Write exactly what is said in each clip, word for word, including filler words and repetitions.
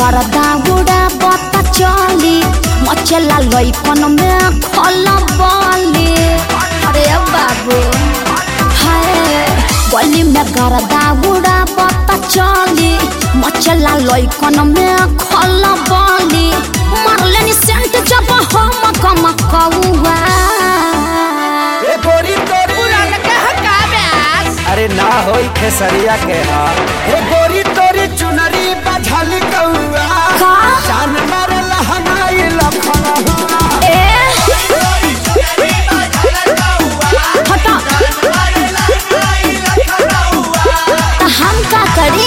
करदा उड़ा बता चली मचला लइकन में खल बली। अरे बाबू हाय गली में करदा उड़ा बता चली मचला लइकन में खल बली। मारले नि सेंट जब हम कम कौआ ए गोरी तोरी पुरान के हकाबे। अरे ना होई खेसरिया के हा ए गोरी तोरी चुनरी बझल कौआ का जान मारे लहनाई लखन ए हटा हम का करी।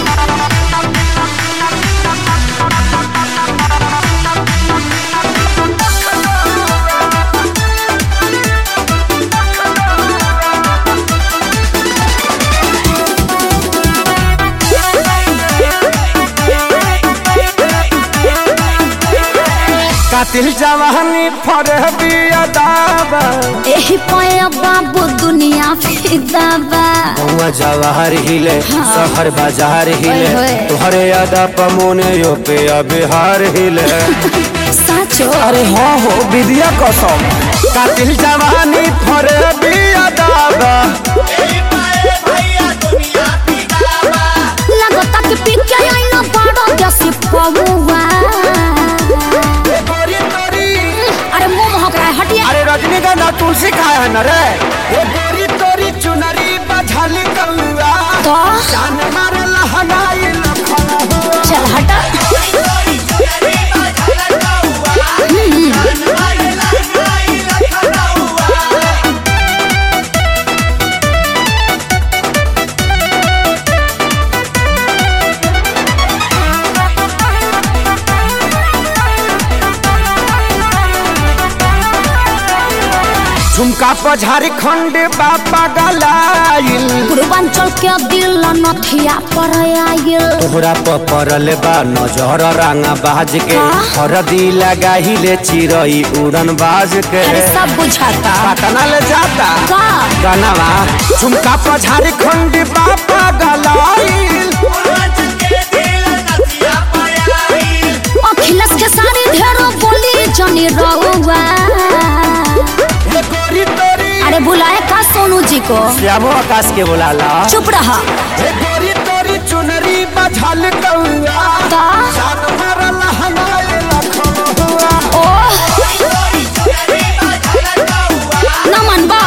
कातिल जवानी फरहबी अदाबा एही पाया बाबू दुनिया फिदा बा। गौवा जवाहर हिले हाँ। शहर बाजार हिले ओए होए। तोहरे यादा पमोने यो पे बिहार हिले। साचो अरे हाँ हो विद्या कसम कातिल जवानी फरहबी अदाबा लगता कि पिके आईना बड़ा जैसे पौवा। अरे मुंह महक रहा है हटिया। अरे रजनीगंधा तुलसी खाए है न रे ए गोरी तोरी चुनरी बझल कौआ तो जान मारे लहनाई लखन हुआ। चल हटा झुमका पर झारखंड बापा गलाइल पूर्वांचल के दिल नथिया पर आयल। तोहरा पर पड़ल बा नजर रंगा बाज के हरदी लगाहिले चिरई उड़न बाज के। अरे सब बुझाता पटना ले जाता का गनवा झुमका पर झारखंड बापा गलाइल अखिलेश के सारी ढेरों बोली जनी रहुआ। ए गोरी तोरी अरे बुलाए का सोनू जी को। श्यामो आकाश के बुलाला चुप रहा ए गोरी तोरी चुनरी बझल कौआ का जान मारे लहनाई लखन हुआ। ओ नमन बा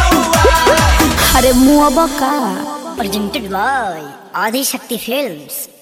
अरे मुआ का presented by Adi Shakti Films.